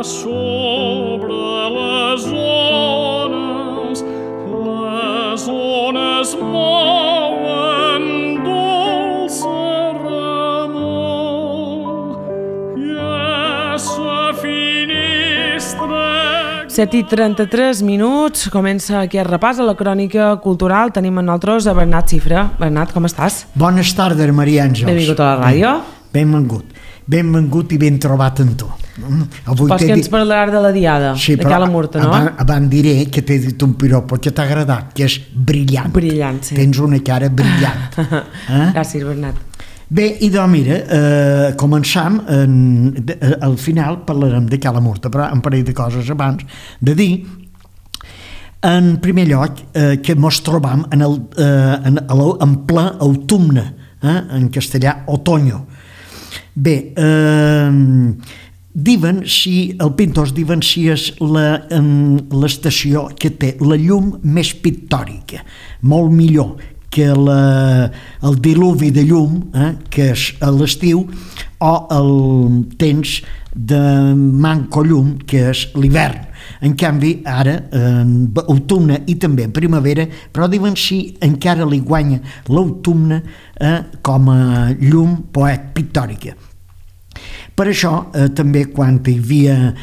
sobre les ones mouen dolça remor i a sa finestra 7:33, comença aquest repàs a la crònica cultural. Tenim amb nosaltres a Bernat Cifra. Bernat, com estàs? Bones tardes, Maria Àngels. Benvingut a la ràdio. Benvingut i ben trobat amb tu. Supos que ens parlaràs de la diada, sí, de Cala Murta, no? Abans diré que t'he dit un piropo que t'ha agradat, que és brillant. Brillant, sí. Tens una cara brillant. Gràcies, Bernat. Bé, idò, mira, començam, al final parlarem de Cala Murta, però un parell de coses abans de dir. En primer lloc, que mos trobam en ple autumne, en castellà, otoño. Bé, els pintors diuen si és l'estació que té la llum més pictòrica, molt millor que el diluvi de llum, que és a l'estiu, o el temps de manco llum, que és l'hivern. En canvi, ara, en autumne i també en primavera, però diuen si encara li guanya l'autumne com a llum pictòrica. Per això, també quan hi havia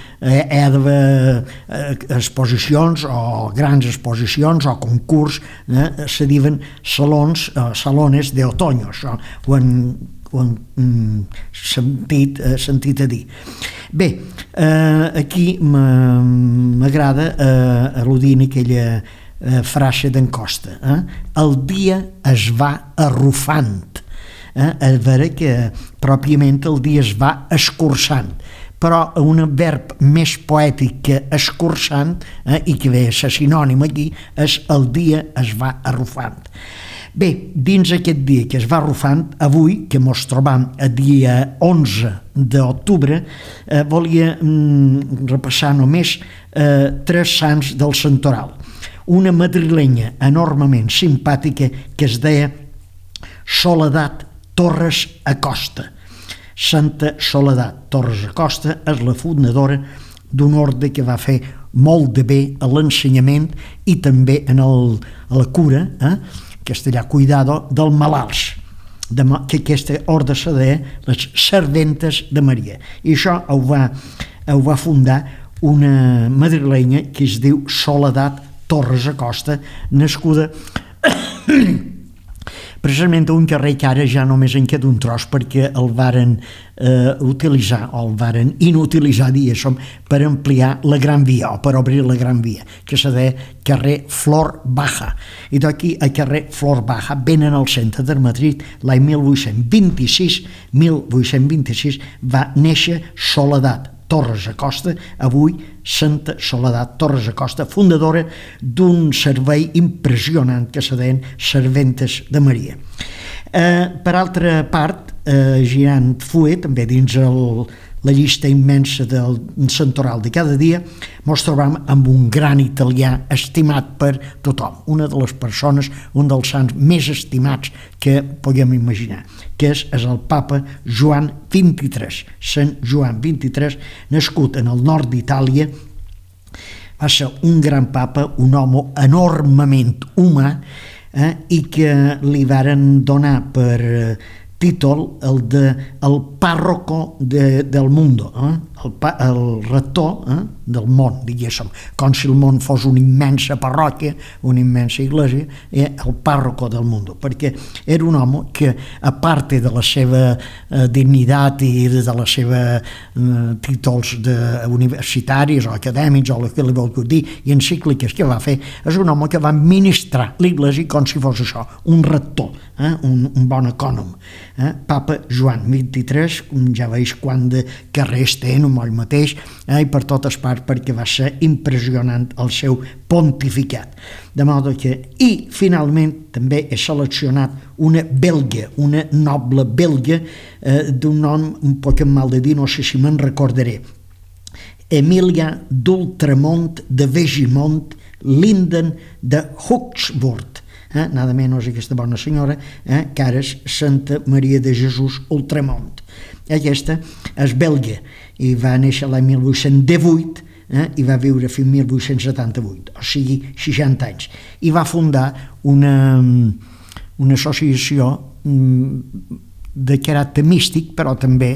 exposicions o grans exposicions o concurs, se diuen salones de otoño, això ho han sentit a dir. Bé, aquí m'agrada al·ludir en aquella frase d'en Costa, el dia es va arrufant, a veure que pròpiament el dia es va escurçant, però un verb més poètic que escurçant, i que ve a ser sinònim aquí, és el dia es va arrufant. Bé, dins aquest dia que es va arrufant, avui, que mos trobam a dia 11 d'octubre, volia repassar només 3 sants del santoral. Una madrilenya enormement simpàtica que es deia Soledat Torres Acosta. Santa Soledat Torres Acosta és la fundadora d'un orde que va fer molt de bé a l'ensenyament i també a la cura, castellà, cuidado, dels malalts, que aquesta orde se deia les Serventes de Maria. I això ho va fundar una madrilenya que es diu Soledat Torres Acosta, nascuda precisament a un carrer que ara ja només en queda un tros perquè el varen utilitzar, o el varen inutilitzar, diguéssim, per ampliar la Gran Via, o per obrir la Gran Via, que se deia carrer Flor Baja. I d'aquí a carrer Flor Baja venen al centre de Madrid l'any 1826 va néixer Soledat Torres Acosta, avui Santa Soledat Torres Acosta, fundadora d'un servei impressionant que se deien Serventes de Maria. Per altra part, girant fuet, també dins la llista immensa del santoral de cada dia, ens trobam amb un gran italià estimat per tothom, una de les persones, un dels sants més estimats que podem imaginar, que és el papa Joan XXIII. Sant Joan XXIII, nascut en el nord d'Itàlia, va ser un gran papa, un home enormement humà, i que li varen donar per títol el párroco del mundo, el rector del món, diguéssim, com si el món fos una immensa parròquia, una immensa església, el párroco del mundo, perquè era un home que, a part de la seva dignitat i de la seva títols universitaris o acadèmics o el que li vol dir, i encícliques que va fer, és un home que va administrar l'església com si fos això, un rector, un bon ecònom. Papa Joan XXIII, ja veus quant de carrers té, no moll mateix, i per totes parts, perquè va ser impressionant el seu pontificat. De modo que, i finalment també he seleccionat una belga, una noble belga, d'un nom un poc mal de dir, no sé si me'n recordaré, Emilia d'Ultramont de Vegimont Linden de Huxburg, nada menys aquesta bona senyora, que ara és Santa Maria de Jesús Ultramont. Aquesta és belga i va néixer l'any 1818 i va viure fins 1878, o sigui 60 anys, i va fundar una associació de caràcter místic, però també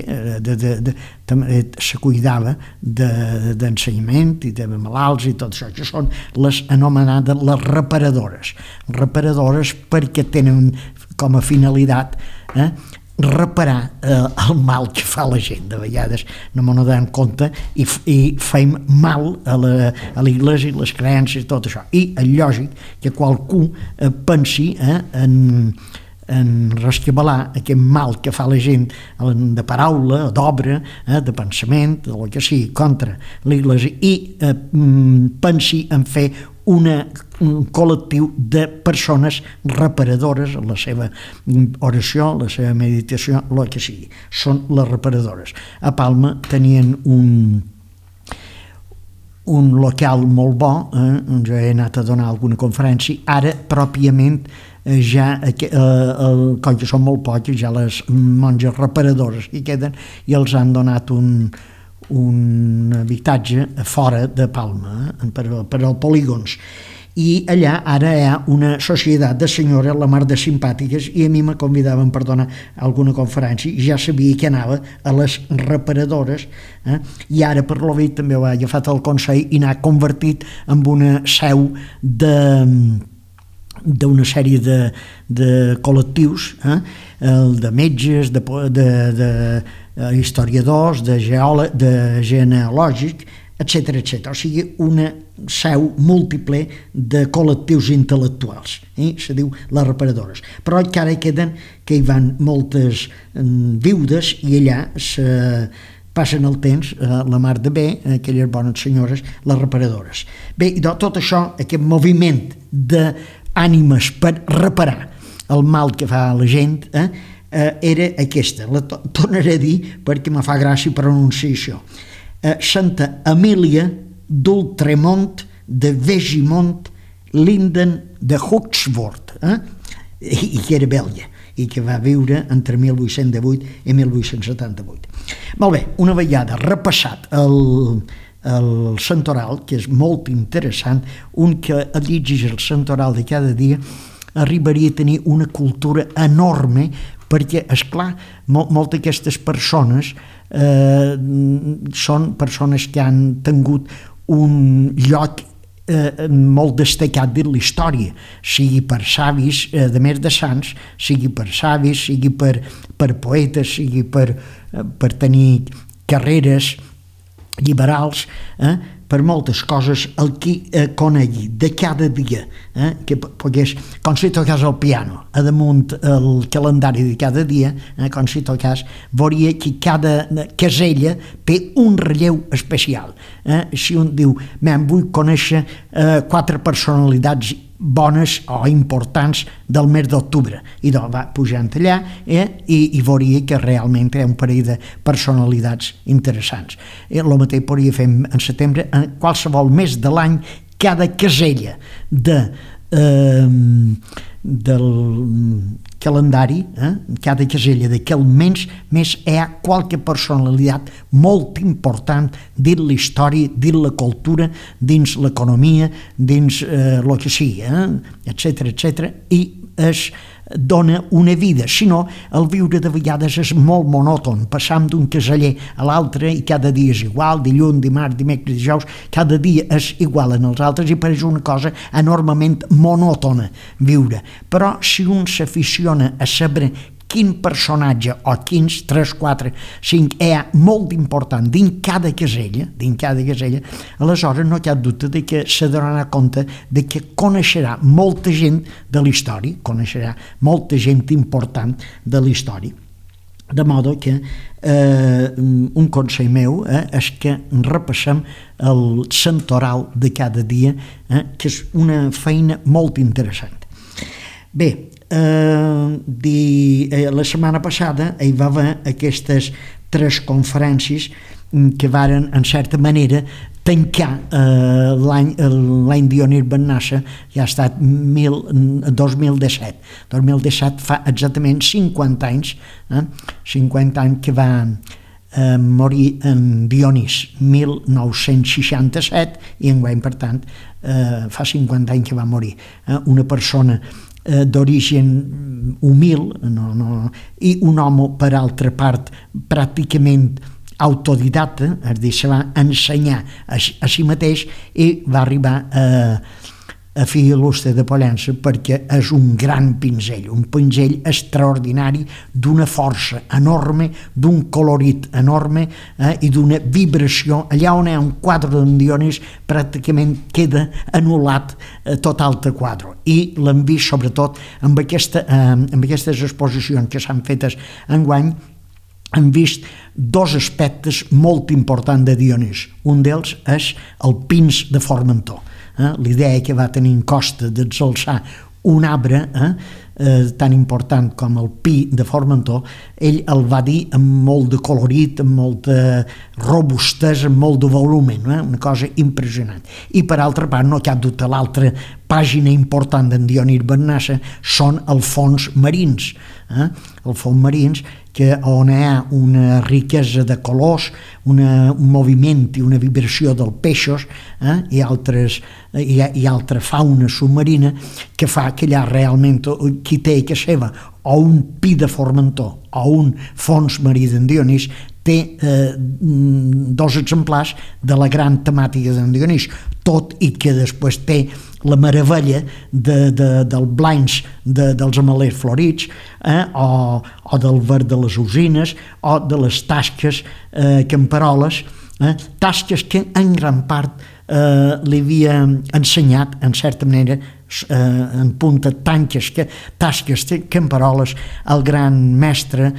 se cuidava d'ensenyament i de malalts i tot això, que són les anomenades les reparadores. Reparadores perquè tenen com a finalitat reparar el mal que fa la gent. De vegades no m'ho donem compte i fem mal a l'Església i les creences i tot això. I és lògic que qualcú pensi en rescabalar aquest mal que fa la gent de paraula, d'obra, de pensament, del que sigui, contra l'Església, i pensi en fer un col·lectiu de persones reparadores en la seva oració, la seva meditació, el que sigui. Són les reparadores. A Palma tenien un local molt bo, on jo he anat a donar alguna conferència. Ara, pròpiament, ja, com que són molt pocs, ja les monges reparadores que queden i els han donat un habitatge fora de Palma, per als polígons. I allà ara hi ha una societat de senyores la mar de simpàtiques i a mi me convidaven per donar alguna conferència i ja sabia que anava a les reparadores, i ara per lo vidt també ho ha agafat el Consell i n'ha convertit en una seu d'una sèrie de col·lectius, de metges, de historiadors, de genealògics, etc. O sigui, una seu múltiple de col·lectius intel·lectuals. Se diu les reparadores. Però encara queden que hi van moltes viudes i allà passen el temps, la mar de bé, aquelles bones senyores, les reparadores. Bé, i tot això, aquest moviment d'ànimes per reparar el mal que fa la gent, era aquesta. La tornaré a dir perquè me fa gràcia pronunciar això. Santa Emília d'Ultremont de Vegimont Linden de Huxford, i que era belga i que va viure entre 1818 i 1878. Molt bé, una vegada repassat el santoral, que és molt interessant, un que llegeix el santoral de cada dia arribaria a tenir una cultura enorme, perquè, esclar, moltes d'aquestes persones són persones que han tingut un lloc molt destacat de la història, sigui per savis, de més de sants, sigui per savis, sigui per poetes, sigui per tenir carreres liberals, per moltes coses. El qui conegui de cada dia, que pogués, com si toqués el piano, a damunt el calendari de cada dia, com si toqués, veuria que cada casella té un relleu especial. Si un diu, vull conèixer 4 personalitats bones o importants del mes d'octubre, i doncs va pujant allà i veuria que realment hi ha un parell de personalitats interessants. El mateix podria fer en setembre, en qualsevol mes de l'any, cada casella del calendari, cada casella d'aquell mes hi ha qualque personalitat molt important dins la història, dins la cultura, dins l'economia, dins el que sigui, etc. I es dona una vida. Si no, el viure de vegades és molt monòton, passam d'un caseller a l'altre i cada dia és igual, dilluns, dimarts, dimecres, dijous, cada dia és igual en els altres i pareix una cosa enormement monòtona viure. Però si un s'aficiona a saber quin personatge o quins 3, 4, 5 hi ha molt important dins cada casella, aleshores no hi ha dubte de que se donarà compte de que coneixerà molta gent de la història, coneixerà molta gent important de la història. De modo que un consell meu és que repassem el santoral de cada dia, que és una feina molt interessant. Bé, la setmana passada hi va haver aquestes 3 conferències que varen, en certa manera, tancar l'any Dionís Bennassa ja ha estat 2017. 2017 fa exactament 50 anys, 50 anys que va morir en Dionís, 1967, i enguany, per tant, fa 50 anys que va morir. Una persona d'origen humil, i un home, per altra part, pràcticament autodidacta, és a dir, se va ensenyar a si mateix i va arribar a fill il·lustre de Pollença perquè és un gran pinzell, un pinzell extraordinari, d'una força enorme, d'un colorit enorme i d'una vibració. Allà on hi ha un quadre d'en Dionís pràcticament queda anul·lat tot altre quadre, i l'hem vist sobretot amb aquestes exposicions que s'han fetes enguany. Hem vist dos aspectes molt importants de Dionís. Un d'ells és el pins de Formentor. L'idea que va tenir en Costa d'exalçar un arbre tan important com el pi de Formentor, ell el va dir amb molt de colorit, amb molta robustesa, amb molt de volumen, una cosa impressionant. I per altra part, no cap dubte, l'altra pàgina important d'en Dionís Bennassa són els fons marins. Els fons marins, on hi ha una riquesa de colors, un moviment i una vibració dels peixos i altra fauna submarina, que fa que allà realment qui té a casa seva o un pi de Formentor o un fons marí d'en Dionís té dos exemplars de la gran temàtica d'en Dionís, tot i que després té la meravella del blancs dels amalers florits o del verd de les usines o de les tasques camperoles, tasques que en gran part li havia ensenyat, en certa manera, en punta tasques camperoles, el gran mestre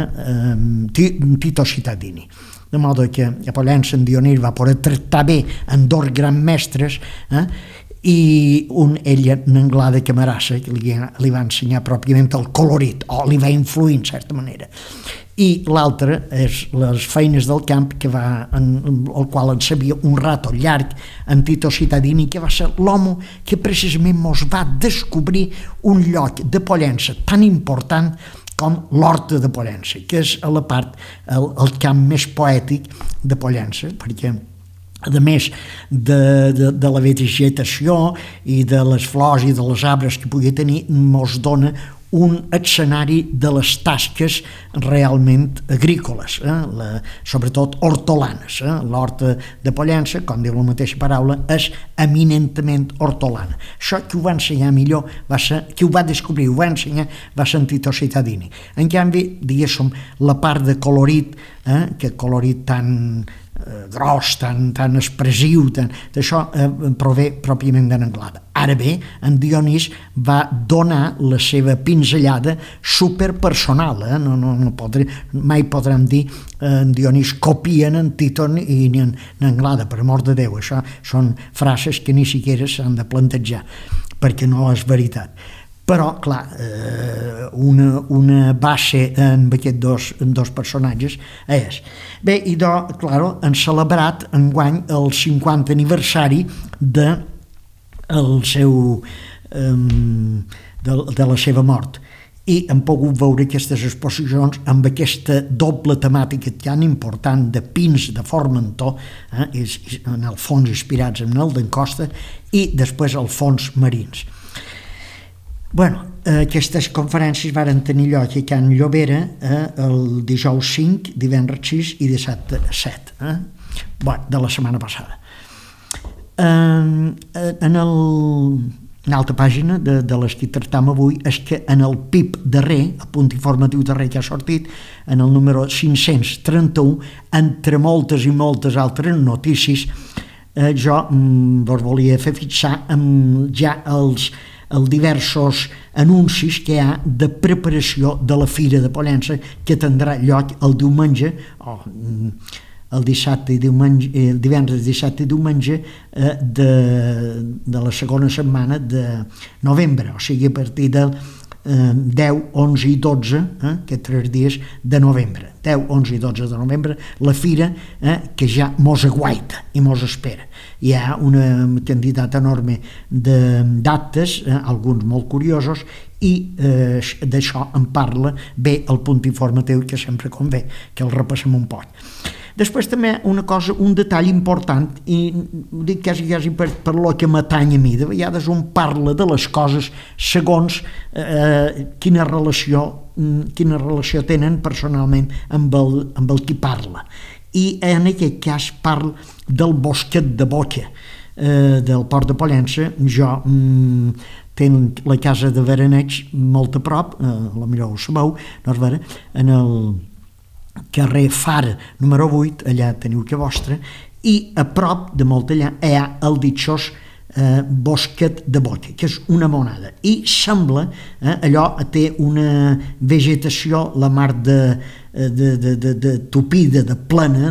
Tito Cittadini. De modo que a Pollença en Dionís va poder tractar bé en dos grans mestres, i ell, en Anglada Camarassa, que li va ensenyar pròpiament el colorit, o li va influir en certa manera. I l'altre és les feines del camp, el qual en sabia un rato llarg, en Tito Cittadini, que va ser l'home que precisament mos va descobrir un lloc de Pollença tan important com l'Horta de Pollença, que és a la part, el camp més poètic de Pollença, perquè a més de la vegetació i de les flors i de les arbres que pugui tenir, mos dona un escenari de les tasques realment agrícoles, sobretot hortolanes. L'horta de Pollença, com diu la mateixa paraula, és eminentment hortolana. Això qui ho va ensenyar millor, qui ho va descobrir, ho va ensenyar, va ser Tito Cittadini. En canvi, diguéssim, la part de colorit, que colorit tan gros, tan expressiu, d'això prové pròpiament d'en Anglada. Ara bé, en Dionís va donar la seva pinzellada superpersonal. Mai podrem dir en Dionís copien en Tito i en Anglada, per amor de Déu. Això són frases que ni siquiera s'han de plantejar, perquè no és veritat. Però, clar, una base en aquests dos personatges és. Bé, i clar, han celebrat enguany el 50 aniversari de la seva mort. I hem pogut veure aquestes exposicions amb aquesta doble temàtica tan important de pins de Formentor, en el fons inspirats en el d'en Costa, i després els fons marins. Aquestes conferències varen tenir lloc a Can Llobera el dijous 5, divendres 6 i dissabte 7, de la setmana passada. Una altra pàgina de les que tractam avui és que en el PIB darrer, el punt informatiu darrer que ha sortit, en el número 531, entre moltes i moltes altres notícies, jo vos volia fer fixar amb ja els diversos anuncis que hi ha de preparació de la Fira de Pollença, que tindrà lloc el diumenge, el divendres, dissabte i diumenge de la segona setmana de novembre, o sigui, a partir del 10, 11 i 12, aquests 3 dies de novembre. 10, 11 i 12 de novembre, la fira que ja mos aguaita i mos espera. Hi ha una quantitat enorme d'actes, alguns molt curiosos, i d'això en parla bé el punt informatiu, que sempre convé que el repassem un poc. Després també una cosa, un detall important, i ho dic quasi per lo que m'atany a mi, de vegades un parla de les coses segons quina relació tenen personalment amb el qui parla. I en aquest cas parla del bosquet de Boca, del Port de Pollença. Jo tenc la casa de Veraneig molt a prop, potser ho sabeu, en el carrer Fara número 8, allà teniu que vostre, i a prop de molt allà hi ha el ditxós bosquet de Boca, que és una monada, i sembla, allò té una vegetació la mar de tupida, de plena,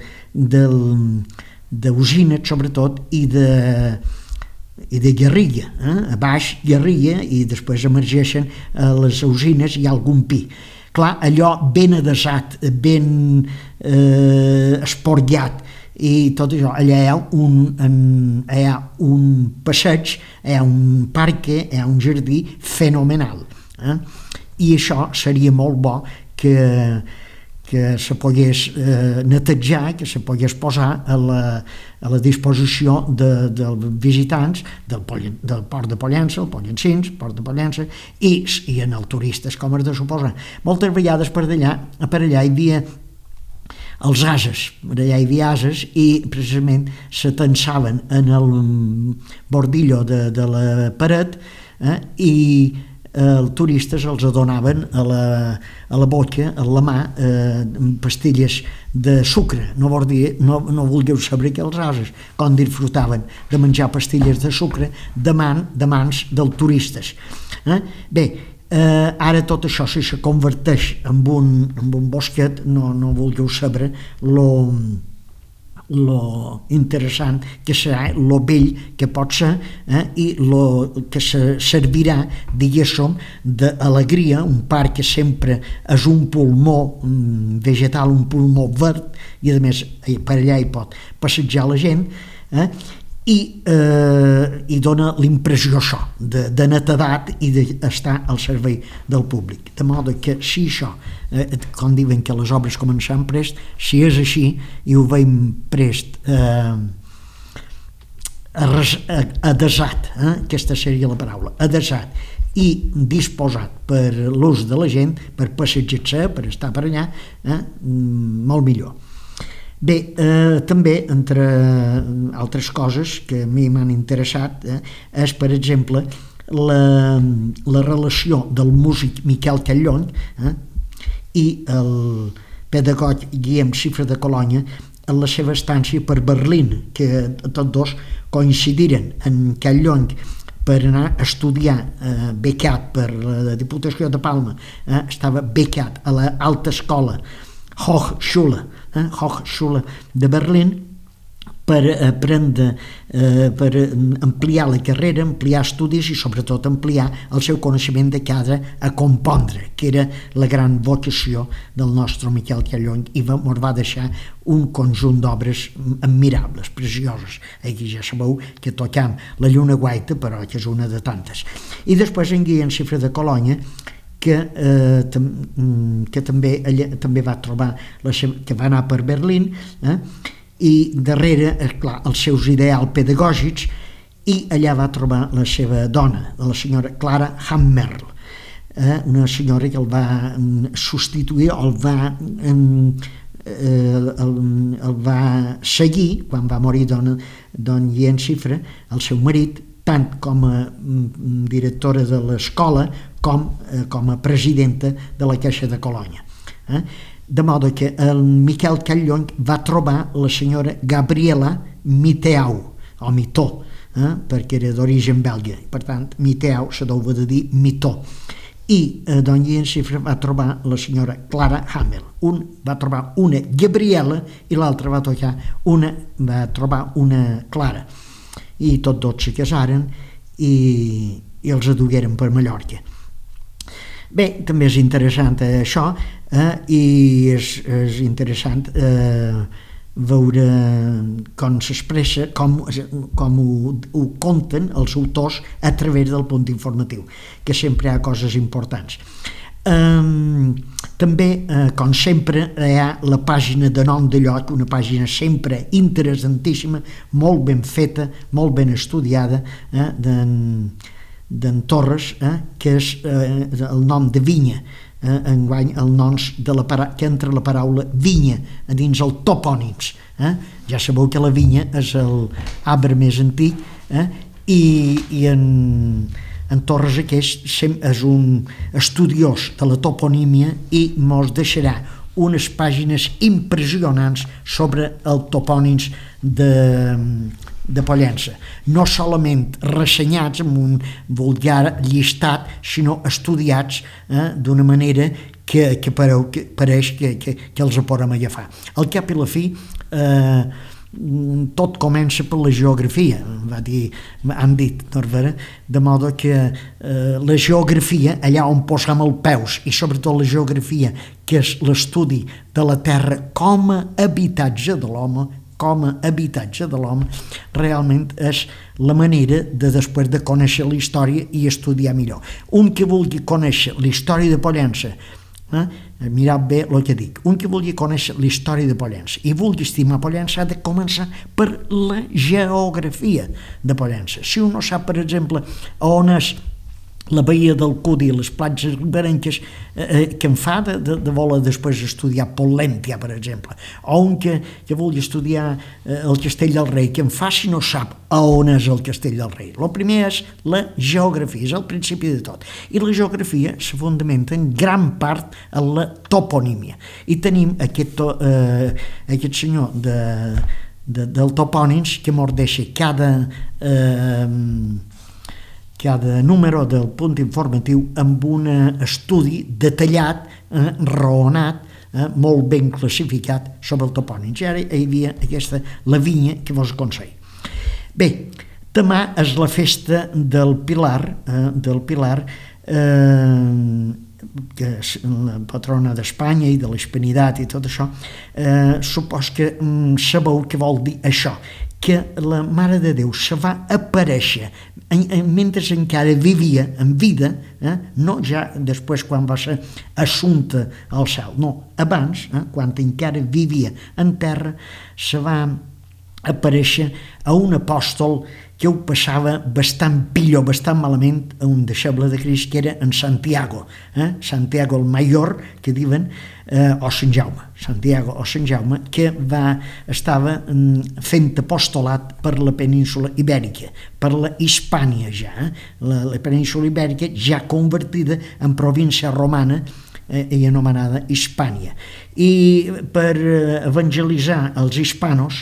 d'usines sobretot, i de guerrilla, a baix guerrilla, i després emergeixen les usines i algun pi. Clar, allò ben adesat, ben esportllat i tot això, allà hi ha un passeig, hi ha un parc, hi ha un jardí fenomenal. I això seria molt bo que se pogués netejar, que se pogués posar a la disposició dels visitants del Port de Pollença, el Pollencins, Port de Pollença, i en els turistes, com és de suposar. Moltes vegades per allà hi havia els ases, per allà hi havia ases, i precisament se tensaven en el bordillo de la paret, i els turistes els donaven a la boca, a la mà, pastilles de sucre. No vulgueu saber que els ases com disfrutaven de menjar pastilles de sucre de mans dels turistes. Bé, ara tot això, si se converteix en un bosquet, no vulgueu saber lo interessant que serà, lo vell que pot ser, i lo que servirà, diguéssim, d'alegria, un parc que sempre és un pulmó vegetal, un pulmó verd, i a més per allà hi pot passejar la gent, i dona l'impressió això de netedat i d'estar al servei del públic, de modo que si això, com diuen que les obres començaran prest, si és així i ho veiem prest, adesat, aquesta seria la paraula, adesat i disposat per l'ús de la gent, per passejar-se, per estar per allà, molt millor. Bé, també, entre altres coses que a mi m'han interessat, és, per exemple, la relació del músic Miquel Callón i el pedagog Guillem Xifra de Colònia en la seva estància per Berlín, que tots dos coincidiren en Callón per anar a estudiar, becat per la Diputació de Palma, estava becat a l'alta escola Hochschule de Berlín, per aprendre, per ampliar la carrera, ampliar estudis i sobretot ampliar el seu coneixement de cara a compondre, que era la gran vocació del nostre Miquel Callón, i ens va deixar un conjunt d'obres admirables, precioses. Aquí ja sabeu que tocam la Lluna Guaita, però que és una de tantes. I després en Guillem Xifra de Colònia, que també va trobar, que va anar per Berlín, i darrere, clar, els seus ideals pedagògics, i allà va trobar la seva dona, la senyora Clara Hammerl, una senyora que el va substituir, el va seguir quan va morir don Guillem Xifra, el seu marit, tant com a directora de l'escola com a presidenta de la Caixa de Colònia. De modo que el Miquel Callón va trobar la senyora Gabriela Mitteau, o Mitó, perquè era d'origen belga, per tant, Mitteau se deu de dir Mitó. I don Guillem Xifra va trobar la senyora Clara Hamel. Un va trobar una Gabriela i l'altre va trobar una Clara. I tots dos se casaren i els adugueren per Mallorca. Bé, també és interessant això, i és interessant veure com s'expressa, com ho conten els autors a través del punt informatiu, que sempre hi ha coses importants. També, com sempre, hi ha la pàgina de Nom de Lloc, una pàgina sempre interessantíssima, molt ben feta, molt ben estudiada, d'en Torres, que és el nom de vinya, enguany el nom que entra la paraula vinya a dins els topònims. Ja sabeu que la vinya és l'arbre més antic, i en Torres aquest és un estudiós de la toponímia i mos deixarà unes pàgines impressionants sobre els topònims de Pollença, no solament ressenyats amb un vulgar llistat, sinó estudiats d'una manera que pareix que els podem agafar. Al cap i la fi, tot comença per la geografia, han dit, de modo que la geografia, allà on posem els peus, i sobretot la geografia, que és l'estudi de la terra com a habitatge de l'home, realment és la manera de després de conèixer la història i estudiar millor. Un que vulgui conèixer la història de Pollença, mireu bé el que dic, un que vulgui conèixer la història de Pollença i vulgui estimar Pollença ha de començar per la geografia de Pollença. Si un no sap, per exemple, on és la Baia del Cudi, les platges riberenques, que em fa de voler després estudiar Pol·lèntia, per exemple, o un que vulgui estudiar el Castell del Rei, que em fa si no sap on és el Castell del Rei. El primer és la geografia, és el principi de tot. I la geografia se fundamenta en gran part en la toponímia. I tenim aquest senyor del topònims que mos deixa cada número del punt informatiu amb un estudi detallat, raonat, molt ben classificat sobre el topònim. I ara hi havia la vinya que vos aconsello. Bé, demà és la festa del Pilar, que és la patrona d'Espanya i de l'Hispanitat i tot això. Supos que sabeu què vol dir això, que la Mare de Déu se va aparèixer mentre encara vivia en vida, no ja després quan va ser assumpta al cel, no, abans, quan encara vivia en terra, se va aparèixer a un apòstol que ho passava bastant pitjor, bastant malament, a un deixeble de Crist que era en Santiago, Santiago el Mayor, que diuen, o Sant Jaume, Santiago o Sant Jaume, que estava fent apostolat per la península Ibèrica, per la Hispània ja, la península Ibèrica ja convertida en província romana i anomenada Hispània. I per evangelitzar els hispanos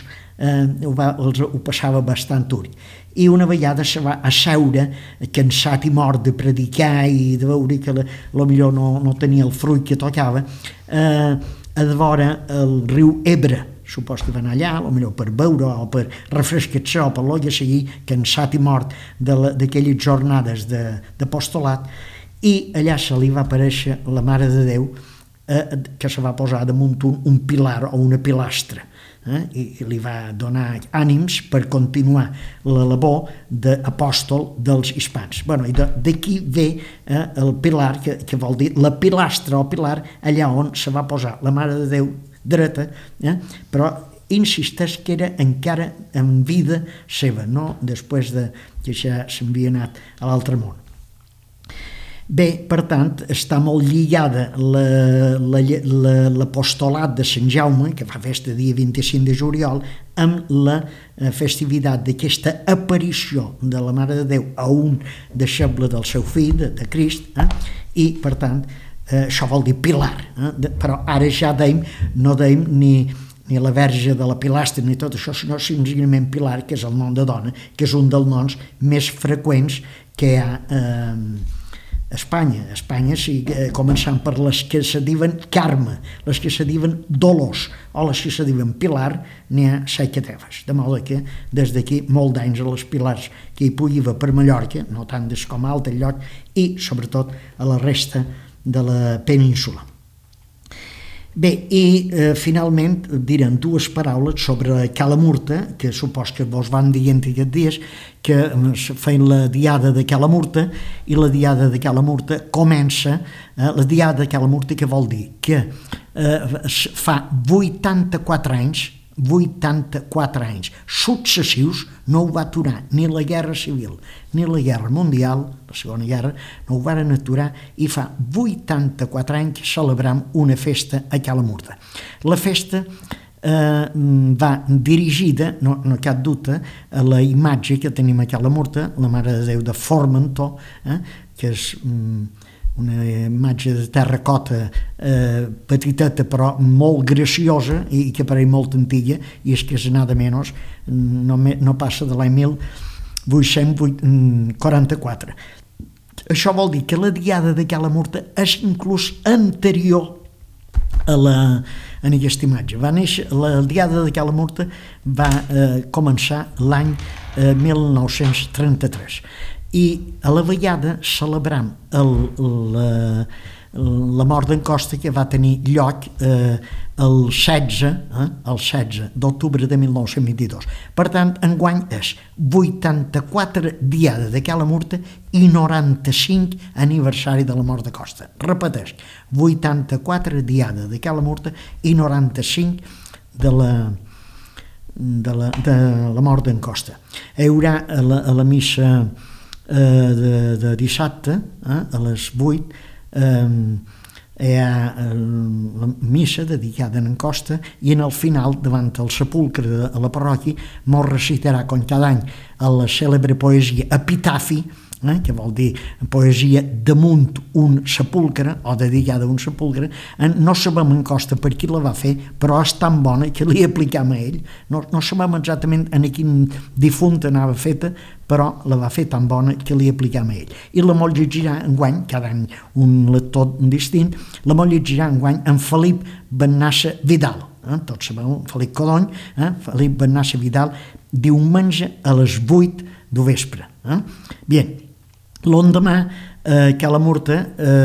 ho passava bastant dur. I una vegada se va asseure, cansat i mort de predicar i de veure que potser no tenia el fruit que tocava, a devora el riu Ebre. Supos que van allà, potser per beure o per refrescar-se o per lo que sigui, cansat i mort d'aquelles jornades d'apostolat, i allà se li va aparèixer la Mare de Déu, que se va posar damunt un pilar o una pilastra, i li va donar ànims per continuar la labor d'apòstol dels hispans. I d'aquí ve el pilar, que vol dir la pilastra o pilar, allà on se va posar la Mare de Déu dreta, però insisteix que era encara en vida seva, no després que ja s'havia anat a l'altre món. Bé, per tant, està molt lligada l'apostolat de Sant Jaume, que fa festa dia 25 de juliol, amb la festivitat d'aquesta aparició de la Mare de Déu a un deixeble del seu fill, de Crist, i, per tant, això vol dir pilar. Però ara ja no deim ni la Verge de la Pilastra ni tot això, sinó senzillament Pilar, que és el nom de dona, que és un dels noms més freqüents que hi ha Espanya. Espanya, sí, començant per les que se diuen Carme, les que se diuen Dolors o les que se diuen Pilar, n'hi ha 7 cateves. De modo que des d'aquí molt d'anys a les Pilars que hi pugui haver per Mallorca, no tant des com a altre lloc, i sobretot a la resta de la península. Bé, i finalment direm dues paraules sobre Cala Murta, que supos que vos van dient aquests dies que feien la diada de Cala Murta, i la diada de Cala Murta comença, la diada de Cala Murta, que vol dir que fa 84 anys successius, no ho va aturar ni la Guerra Civil ni la Guerra Mundial, la Segona Guerra, no ho van aturar, i fa 84 anys que celebram una festa a Cala Murta. La festa va dirigida, no cap dubte, a la imatge que tenim a Cala Murta, la Mare de Déu de Formentor, que és una imatge de terracota petiteta però molt graciosa i que pareix molt antiga, i és que és nada menys, no passa de l'any 1844. Això vol dir que la diada de Cala Murta és inclús anterior a aquesta imatge. Va néixer, la diada de Cala Murta va començar l'any 1933. I a la vegada celebram la mort d'en Costa, que va tenir lloc el 16 d'octubre de 1922. Per tant, enguany és 84 diada de Cala Murta i 95 aniversari de la mort de Costa. Repeteix, 84 diada de Cala Murta i 95 de la mort d'en Costa. Hi haurà a la missa de dissabte, a les 8, hi ha la missa dedicada a en Costa, i en el final, davant el sepulcre de la parròquia, mos recitarà, com cada any, la cèlebre poesia Epitafi, que vol dir poesia damunt un sepulcre, o dedicada a un sepulcre. No sabem en Costa per qui la va fer, però és tan bona que li aplicam a ell. No sabem exactament en quin difunt anava feta, però la va fer tan bona que li aplicam a ell. I la molt llegirà enguany, cada any un lector distint, la molt llegirà enguany en Felip Bennassa Vidal. Tots sabeu, Felip Codony, Felip Bennassa Vidal, diumenge a les 8 del vespre. Bien, l'endemà, Cala Murta,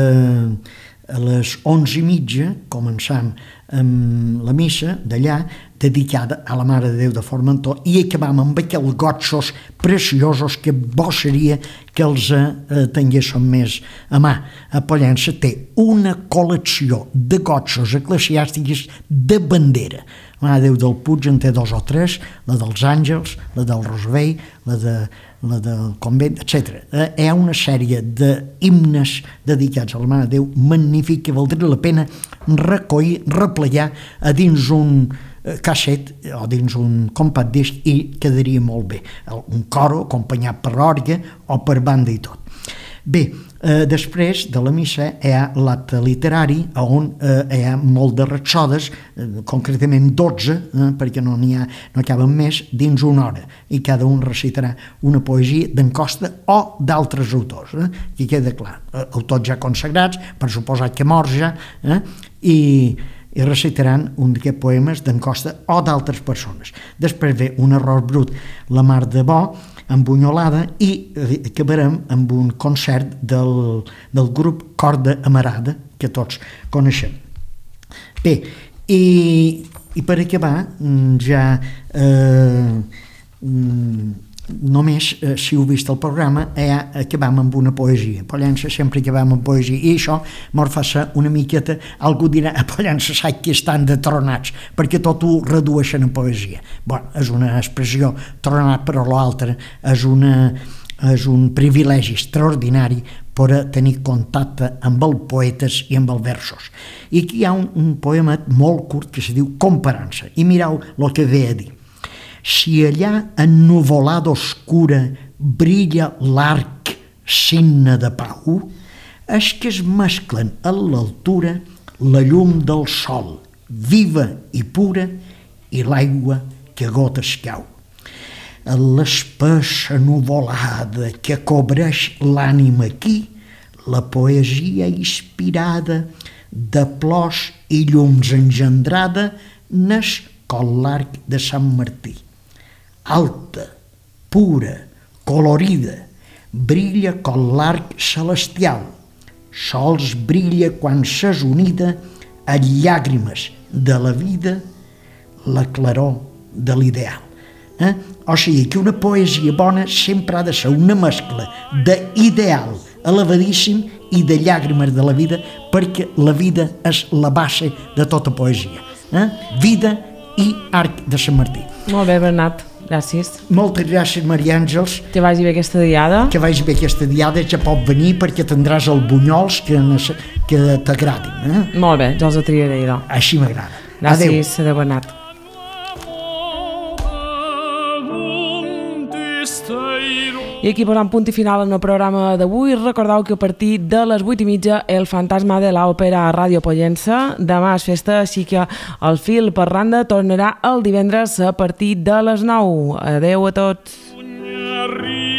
a les 11:30, començam amb la missa d'allà, dedicada a la Mare de Déu de Formentor, i acabam amb aquells gotsos preciosos que bo seria que els tinguéssim més a mà. A Pollença té una col·lecció de gotsos eclesiàstics de bandera. La Mare de Déu del Puig en té 2 o 3, la dels Àngels, la del Rosvell, la del convent, etc. Hi ha una sèrie d'himnes dedicats a la Mare de Déu magnífic que valdria la pena recollir, replegar a dins un casset o dins un compact disc, i quedaria molt bé. Un coro acompanyat per orgue o per banda i tot. Bé, després de la missa hi ha l'acte literari, on hi ha molt de rapsodes, concretament 12, perquè no caben més, dins una hora, i cada un recitarà una poesia d'en Costa o d'altres autors, que queda clar, autors ja consagrats, per suposat que morts ja, i recitaran un d'aquests poemes d'en Costa o d'altres persones. Després ve un arròs brut, la mar de bo, amb bunyolada, i acabarem amb un concert del grup Corda Amarada, que tots coneixem. Bé, i per acabar, ja només, si heu vist el programa, acabam amb una poesia. A Pollença sempre acabam amb poesia, i això mos fa ser una miqueta, algú dirà, a Pollença sap que estan de tronats, perquè tot ho redueixen en poesia. Bueno, és una expressió tronat, però l'altra és un privilegi extraordinari per tenir contacte amb els poetes i amb els versos. I aquí hi ha un poema molt curt que se diu Comparança, i mireu el que ve a dir. Si allà ennuvolada oscura brilla l'arc signe de pau, és que es mesclen a l'altura la llum del sol, viva i pura, i l'aigua que a gotes cau. A l'espessa nuvolada que cobreix l'ànima aquí, la poesia inspirada de plors i llums engendrada n'és com l'arc de Sant Martí. Alta, pura, colorida, brilla com l'arc celestial, sols brilla quan s'és unida a llàgrimes de la vida la claror de l'ideal. O sigui que una poesia bona sempre ha de ser una mescla d'ideal elevadíssim i de llàgrimes de la vida, perquè la vida és la base de tota poesia. Vida i arc de Sant Martí. Molt bé, Bernat, gràcies. Moltes gràcies, Maria Àngels. Que vagi bé aquesta diada. Que vagi bé aquesta diada, ja pot venir perquè tindràs els bunyols que t'agradin. Molt bé, jo els triaré, idò. Així m'agrada. Gràcies, adéu, Bernat. I aquí posant punt i final en el programa d'avui. Recordeu que a partir de les 8:30 El fantasma de l'òpera a Ràdio Pollença. Demà és festa, així que el fil per randa tornarà el divendres a partir de les 9. Adeu a tots.